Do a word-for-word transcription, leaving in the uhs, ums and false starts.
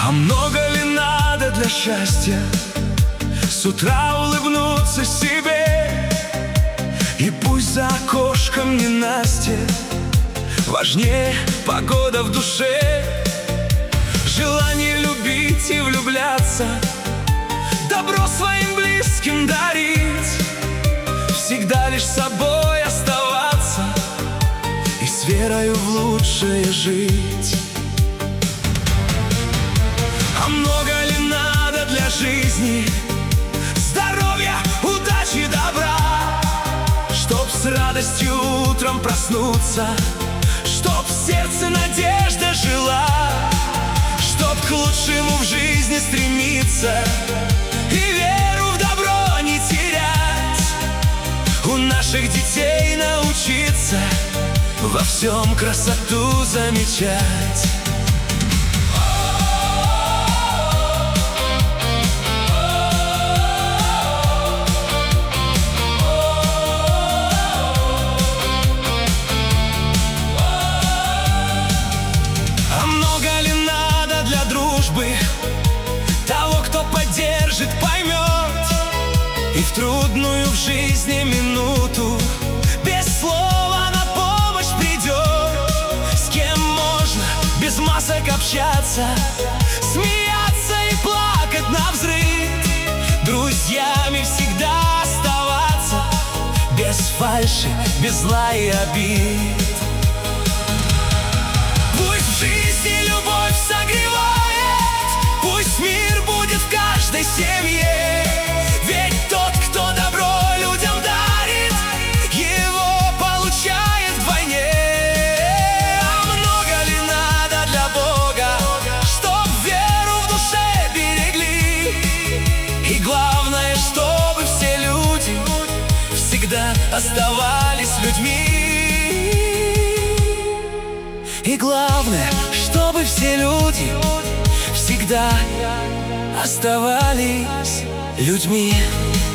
А много ли надо для счастья с утра улыбнуться себе? И пусть за окошком ненастье, важнее погода в душе. Желание любить и влюбляться, добро своим близким дарить, всегда лишь собой оставаться и с верою в лучшее жить. А много ли надо для жизни здоровья, удачи, добра, чтоб с радостью утром проснуться, чтоб в сердце надежда жила, чтоб к лучшему в жизни стремиться и веру в добро не терять, у наших детей научиться во всем красоту замечать. Того, кто поддержит, поймет, и в трудную в жизни минуту без слова на помощь придет. С кем можно без масок общаться, смеяться и плакать навзрыд, друзьями всегда оставаться, без фальши, без зла и обид. Пусть в жизни любовь согревает, пусть мир будет в каждой семье, ведь тот, кто добро людям дарит, его получает вдвойне. А много ли надо для Бога, чтоб веру в душе берегли? И главное, чтобы все люди всегда оставались людьми. И главное, чтобы все люди всегда оставались людьми.